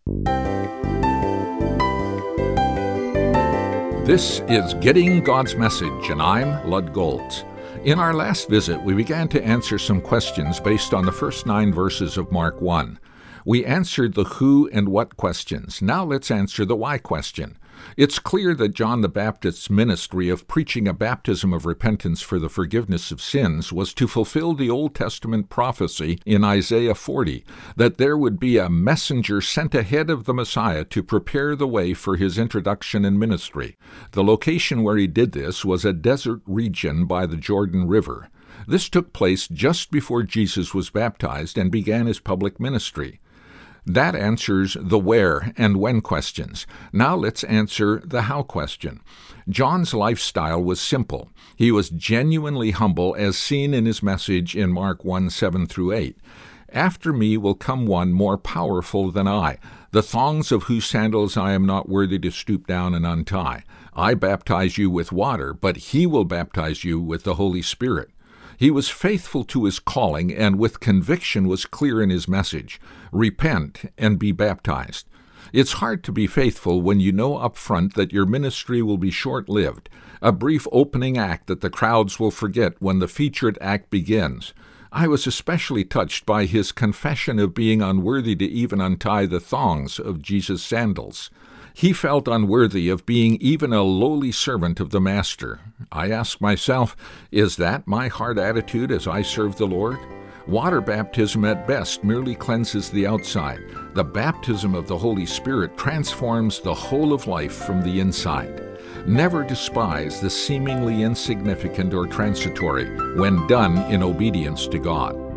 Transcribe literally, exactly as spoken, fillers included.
This is Getting God's Message, and I'm Lud Golds. In our last visit, we began to answer some questions based on the first nine verses of Mark one. We answered the who and what questions. Now let's answer the why question. It's clear that John the Baptist's ministry of preaching a baptism of repentance for the forgiveness of sins was to fulfill the Old Testament prophecy in Isaiah forty, that there would be a messenger sent ahead of the Messiah to prepare the way for his introduction and ministry. The location where he did this was a desert region by the Jordan River. This took place just before Jesus was baptized and began his public ministry. That answers the where and when questions. Now let's answer the how question. John's lifestyle was simple. He was genuinely humble, as seen in his message in Mark one, seven through eight. After me will come one more powerful than I, the thongs of whose sandals I am not worthy to stoop down and untie. I baptize you with water, but he will baptize you with the Holy Spirit. He was faithful to his calling and with conviction was clear in his message. Repent and be baptized. It's hard to be faithful when you know up front that your ministry will be short-lived, a brief opening act that the crowds will forget when the featured act begins. I was especially touched by his confession of being unworthy to even untie the thongs of Jesus' sandals. He felt unworthy of being even a lowly servant of the Master. I ask myself, is that my heart attitude as I serve the Lord? Water baptism at best merely cleanses the outside. The baptism of the Holy Spirit transforms the whole of life from the inside. Never despise the seemingly insignificant or transitory when done in obedience to God.